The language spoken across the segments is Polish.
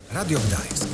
Radio Gdańsk.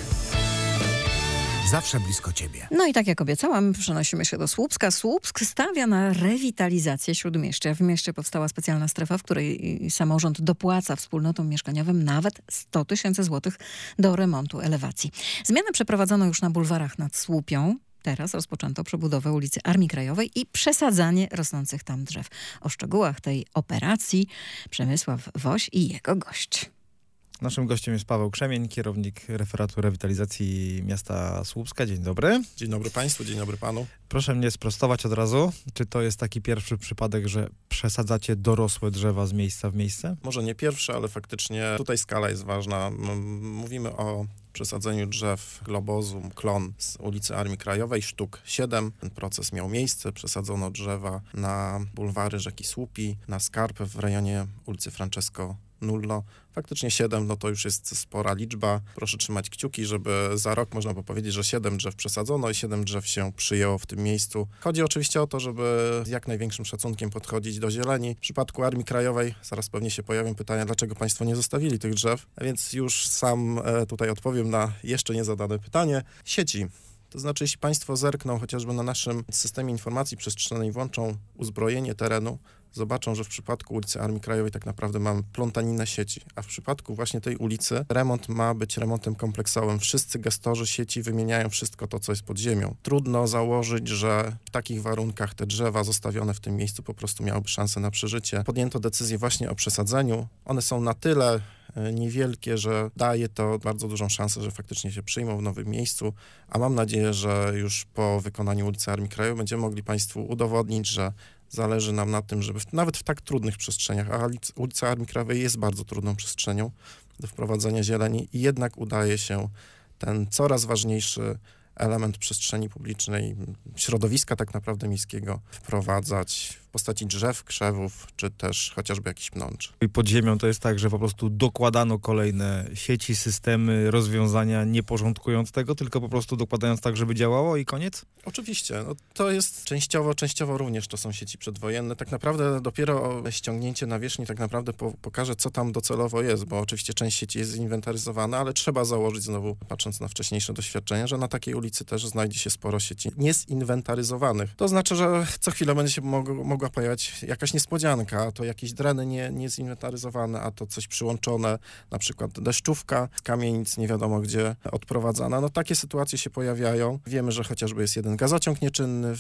Zawsze blisko ciebie. No i tak jak obiecałam, przenosimy się do Słupska. Słupsk stawia na rewitalizację Śródmieścia. W mieście powstała specjalna strefa, w której samorząd dopłaca wspólnotom mieszkaniowym nawet 100 000 złotych do remontu elewacji. Zmiany przeprowadzono już na bulwarach nad Słupią. Teraz rozpoczęto przebudowę ulicy Armii Krajowej i przesadzanie rosnących tam drzew. O szczegółach tej operacji Przemysław Woś i jego gość. Naszym gościem jest Paweł Krzemień, kierownik referatu rewitalizacji miasta Słupska. Dzień dobry. Dzień dobry Państwu, dzień dobry Panu. Proszę mnie sprostować od razu. Czy to jest taki pierwszy przypadek, że przesadzacie dorosłe drzewa z miejsca w miejsce? Może nie pierwszy, ale faktycznie tutaj skala jest ważna. Mówimy o przesadzeniu drzew globozum, klon z ulicy Armii Krajowej, sztuk 7. Ten proces miał miejsce. Przesadzono drzewa na bulwary rzeki Słupi, na skarp w rejonie ulicy Francesco Nullo. Faktycznie 7, no to już jest spora liczba. Proszę trzymać kciuki, żeby za rok można było powiedzieć, że 7 drzew przesadzono i 7 drzew się przyjęło w tym miejscu. Chodzi oczywiście o to, żeby z jak największym szacunkiem podchodzić do zieleni. W przypadku Armii Krajowej, zaraz pewnie się pojawią pytania, dlaczego Państwo nie zostawili tych drzew, a więc już sam tutaj odpowiem na jeszcze niezadane pytanie. Sieci. To znaczy, jeśli Państwo zerkną chociażby na naszym systemie informacji przestrzennej, włączą uzbrojenie terenu, zobaczą, że w przypadku ulicy Armii Krajowej tak naprawdę mamy plątaninę sieci, a w przypadku właśnie tej ulicy remont ma być remontem kompleksowym. Wszyscy gestorzy sieci wymieniają wszystko to, co jest pod ziemią. Trudno założyć, że w takich warunkach te drzewa zostawione w tym miejscu po prostu miałyby szansę na przeżycie. Podjęto decyzję właśnie o przesadzeniu. One są na tyle niewielkie, że daje to bardzo dużą szansę, że faktycznie się przyjmą w nowym miejscu, a mam nadzieję, że już po wykonaniu ulicy Armii Krajowej będziemy mogli Państwu udowodnić, że zależy nam na tym, żeby nawet w tak trudnych przestrzeniach, a ulica Armii Krajowej jest bardzo trudną przestrzenią do wprowadzenia zieleni i jednak udaje się ten coraz ważniejszy element przestrzeni publicznej, środowiska tak naprawdę miejskiego wprowadzać w postaci drzew, krzewów, czy też chociażby jakichś pnącz. I pod ziemią to jest tak, że po prostu dokładano kolejne sieci, systemy, rozwiązania, nie porządkując tego, tylko po prostu dokładając tak, żeby działało i koniec? Oczywiście. No, to jest częściowo również to są sieci przedwojenne. Tak naprawdę dopiero ściągnięcie nawierzchni tak naprawdę pokaże, co tam docelowo jest, bo oczywiście część sieci jest zinwentaryzowana, ale trzeba założyć znowu, patrząc na wcześniejsze doświadczenia, że na takiej ulicy też znajdzie się sporo sieci niezinwentaryzowanych. To znaczy, że co chwilę będzie się mogła pojawiać jakaś niespodzianka, a to jakieś dreny niezinwentaryzowane, a to coś przyłączone, na przykład deszczówka z kamienic nie wiadomo gdzie odprowadzana. No takie sytuacje się pojawiają. Wiemy, że chociażby jest jeden gazociąg nieczynny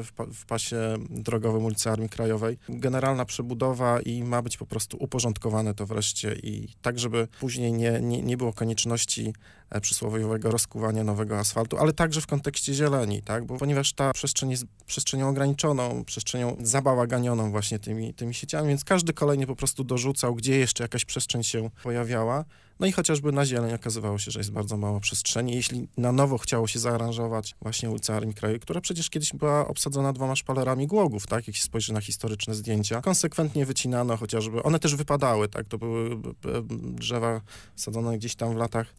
w pasie drogowym ulicy Armii Krajowej. Generalna przebudowa i ma być po prostu uporządkowane to wreszcie i tak, żeby później nie było konieczności przysłowiowego rozkuwania nowego asfaltu, ale także w kontekście zieleni, tak? Bo ponieważ ta przestrzeń jest przestrzenią ograniczoną, przestrzenią zabałaganioną właśnie tymi sieciami, więc każdy kolejnie po prostu dorzucał, gdzie jeszcze jakaś przestrzeń się pojawiała. No i chociażby na zieleń okazywało się, że jest bardzo mało przestrzeni. Jeśli na nowo chciało się zaaranżować właśnie ulicę Armii Krajowej, która przecież kiedyś była obsadzona 2 szpalerami głogów, tak? Jak się spojrzy na historyczne zdjęcia. Konsekwentnie wycinano chociażby, one też wypadały, tak? To były drzewa sadzone gdzieś tam w latach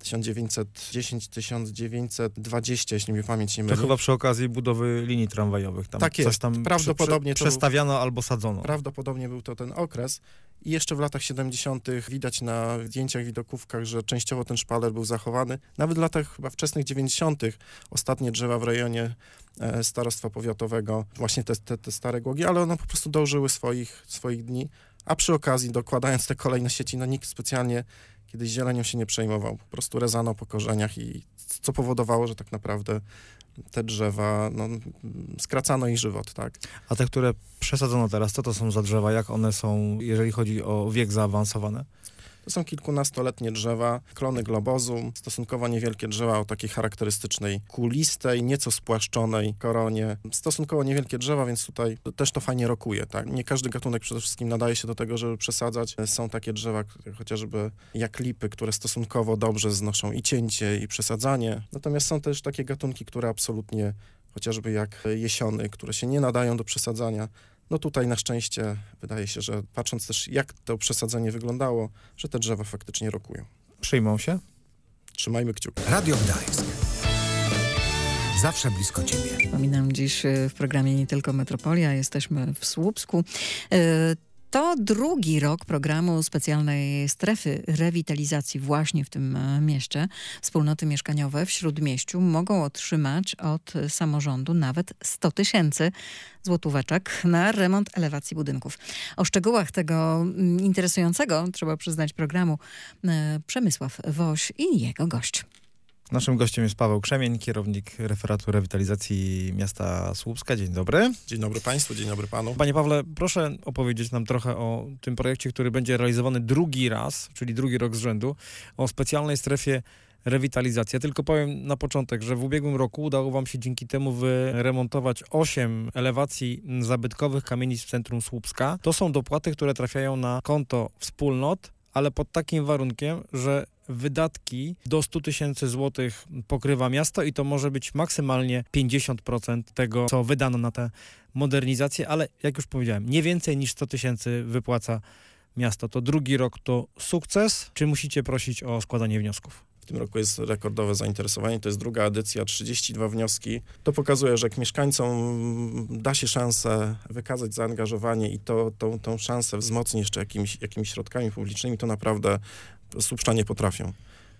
1910-1920, jeśli mnie pamięć nie myli. To chyba przy okazji budowy linii tramwajowych. Tam tak jest, coś tam prawdopodobnie przestawiano albo sadzono. Prawdopodobnie był to ten okres. I jeszcze w latach 70. widać na zdjęciach, widokówkach, że częściowo ten szpaler był zachowany. Nawet w latach chyba wczesnych 90. ostatnie drzewa w rejonie starostwa powiatowego, właśnie te stare głogi, ale one po prostu dożyły swoich dni, a przy okazji dokładając te kolejne sieci, no nikt specjalnie kiedyś zielenią się nie przejmował. Po prostu rezano po korzeniach i co powodowało, że tak naprawdę te drzewa, no, skracano ich żywot, tak? A te, które przesadzono teraz, co to są za drzewa? Jak one są, jeżeli chodzi o wiek zaawansowany? To są kilkunastoletnie drzewa, klony globozu, stosunkowo niewielkie drzewa o takiej charakterystycznej kulistej, nieco spłaszczonej koronie. Stosunkowo niewielkie drzewa, więc tutaj też to fajnie rokuje, tak? Nie każdy gatunek przede wszystkim nadaje się do tego, żeby przesadzać. Są takie drzewa, chociażby jak lipy, które stosunkowo dobrze znoszą i cięcie, i przesadzanie. Natomiast są też takie gatunki, które absolutnie, chociażby jak jesiony, które się nie nadają do przesadzania. No tutaj na szczęście wydaje się, że patrząc też jak to przesadzenie wyglądało, że te drzewa faktycznie rokują. Przyjmą się? Trzymajmy kciuki. Radio Gdańsk. Zawsze blisko ciebie. Przypominam, dziś w programie Nie Tylko Metropolia, jesteśmy w Słupsku. To drugi rok programu specjalnej strefy rewitalizacji właśnie w tym mieście. Wspólnoty mieszkaniowe w Śródmieściu mogą otrzymać od samorządu nawet 100 000 złotóweczek na remont elewacji budynków. O szczegółach tego interesującego, trzeba przyznać, programu Przemysław Woś i jego gość. Naszym gościem jest Paweł Krzemień, kierownik referatu rewitalizacji miasta Słupska. Dzień dobry. Dzień dobry Państwu, dzień dobry Panu. Panie Pawle, proszę opowiedzieć nam trochę o tym projekcie, który będzie realizowany drugi raz, czyli drugi rok z rzędu, o specjalnej strefie rewitalizacji. Ja tylko powiem na początek, że w ubiegłym roku udało wam się dzięki temu wyremontować 8 elewacji zabytkowych kamienic w centrum Słupska. To są dopłaty, które trafiają na konto wspólnot, ale pod takim warunkiem, że wydatki do 100 000 złotych pokrywa miasto i to może być maksymalnie 50% tego, co wydano na tę modernizację, ale jak już powiedziałem, nie więcej niż 100 000 wypłaca miasto. To drugi rok to sukces, czy musicie prosić o składanie wniosków? W tym roku jest rekordowe zainteresowanie, to jest druga edycja, 32 wnioski. To pokazuje, że jak mieszkańcom da się szansę wykazać zaangażowanie i tą szansę wzmocni jeszcze jakimiś środkami publicznymi, to naprawdę słupszczanie potrafią.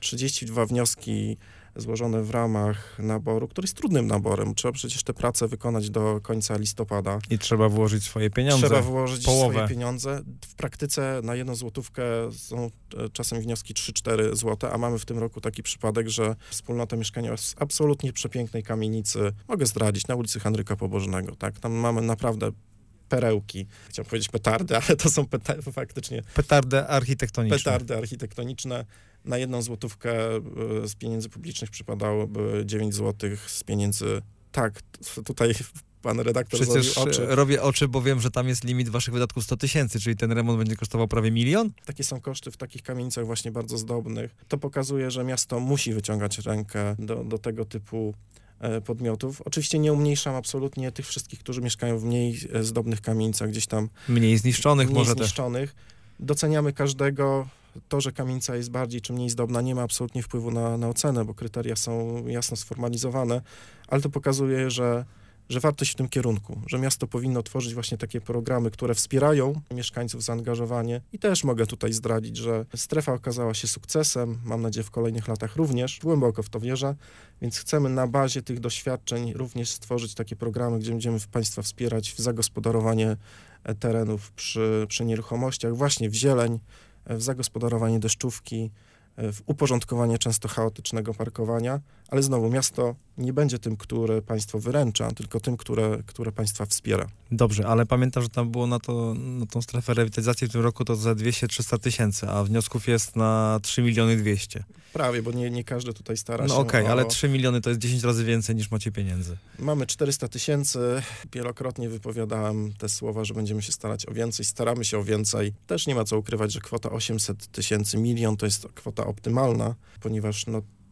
32 wnioski złożone w ramach naboru, który jest trudnym naborem. Trzeba przecież te prace wykonać do końca listopada. I trzeba włożyć swoje pieniądze. Trzeba włożyć połowę. swoje pieniądze. W praktyce na 1 złotówkę są czasem wnioski 3-4 złote, a mamy w tym roku taki przypadek, że wspólnota mieszkaniowa z absolutnie przepięknej kamienicy, mogę zdradzić, na ulicy Henryka Pobożnego, tak? Tam mamy naprawdę perełki. Chciałem powiedzieć petardy, ale to są faktycznie Petardy architektoniczne. petardy architektoniczne. Na 1 złotówkę z pieniędzy publicznych przypadałoby 9 złotych z pieniędzy... Tak, tutaj pan redaktor Przecież zrobił oczy. robię oczy, bo wiem, że tam jest limit waszych wydatków 100 000, czyli ten remont będzie kosztował prawie 1 000 000? Takie są koszty w takich kamienicach właśnie bardzo zdobnych. To pokazuje, że miasto musi wyciągać rękę do tego typu podmiotów. Oczywiście nie umniejszam absolutnie tych wszystkich, którzy mieszkają w mniej zdobnych kamienicach, gdzieś tam Mniej zniszczonych mniej może zniszczonych. Doceniamy każdego. To, że kamienica jest bardziej czy mniej zdobna, nie ma absolutnie wpływu na ocenę, bo kryteria są jasno sformalizowane, ale to pokazuje, że warto iść w tym kierunku, że miasto powinno tworzyć właśnie takie programy, które wspierają mieszkańców zaangażowanie. I też mogę tutaj zdradzić, że strefa okazała się sukcesem, mam nadzieję w kolejnych latach również, głęboko w to wierzę, więc chcemy na bazie tych doświadczeń również stworzyć takie programy, gdzie będziemy Państwa wspierać w zagospodarowanie terenów przy nieruchomościach, właśnie w zieleń, w zagospodarowanie deszczówki, w uporządkowanie często chaotycznego parkowania, ale znowu miasto nie będzie tym, które państwo wyręcza, tylko tym, które państwa wspiera. Dobrze, ale pamiętam, że tam było na tą strefę rewitalizacji w tym roku to za 200-300 tysięcy, a wniosków jest na 3 200 000. Prawie, bo nie każdy tutaj stara się. No okej, ale 3 miliony to jest 10 razy więcej niż macie pieniędzy. Mamy 400 000. Wielokrotnie wypowiadałem te słowa, że będziemy się starać o więcej. Staramy się o więcej. Też nie ma co ukrywać, że kwota 800 000, 1 000 000 to jest kwota optymalna, ponieważ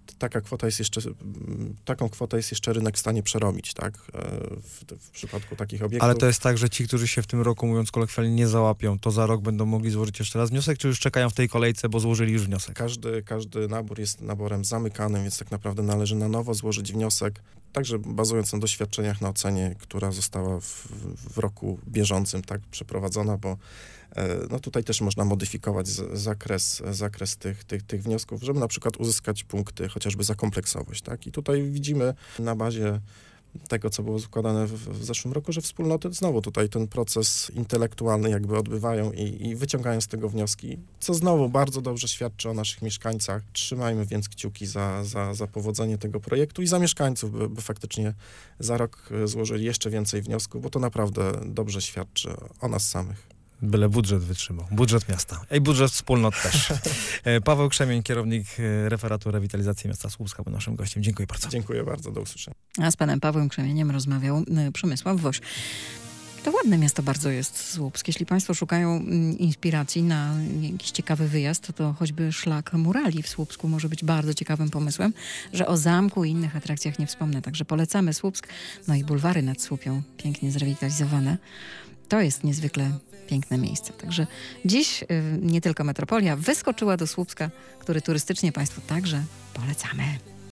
taką kwotę jest jeszcze rynek w stanie przerobić, tak? W przypadku takich obiektów. Ale to jest tak, że ci, którzy się w tym roku, mówiąc kolokwialnie, nie załapią, to za rok będą mogli złożyć jeszcze raz wniosek, czy już czekają w tej kolejce, bo złożyli już wniosek? Każdy nabór jest naborem zamykanym, więc tak naprawdę należy na nowo złożyć wniosek, także bazując na doświadczeniach, na ocenie, która została w roku bieżącym tak przeprowadzona, bo no tutaj też można modyfikować zakres tych wniosków, żeby na przykład uzyskać punkty chociażby za kompleksowość, tak? I tutaj widzimy na bazie tego, co było zakładane w zeszłym roku, że wspólnoty znowu tutaj ten proces intelektualny jakby odbywają i wyciągają z tego wnioski, co znowu bardzo dobrze świadczy o naszych mieszkańcach. Trzymajmy więc kciuki za powodzenie tego projektu i za mieszkańców, by faktycznie za rok złożyli jeszcze więcej wniosków, bo to naprawdę dobrze świadczy o nas samych. Byle budżet wytrzymał. Budżet miasta. I budżet wspólnot też. Paweł Krzemień, kierownik referatu rewitalizacji miasta Słupska, był naszym gościem. Dziękuję bardzo. Dziękuję bardzo. Do usłyszenia. A z panem Pawłem Krzemieniem rozmawiał Przemysław Woś. To ładne miasto bardzo jest Słupsk. Jeśli państwo szukają inspiracji na jakiś ciekawy wyjazd, to choćby szlak murali w Słupsku może być bardzo ciekawym pomysłem, że o zamku i innych atrakcjach nie wspomnę. Także polecamy Słupsk. No i bulwary nad Słupią, pięknie zrewitalizowane. To jest niezwykle piękne miejsce. Także dziś nie tylko metropolia wyskoczyła do Słupska, który turystycznie państwu także polecamy.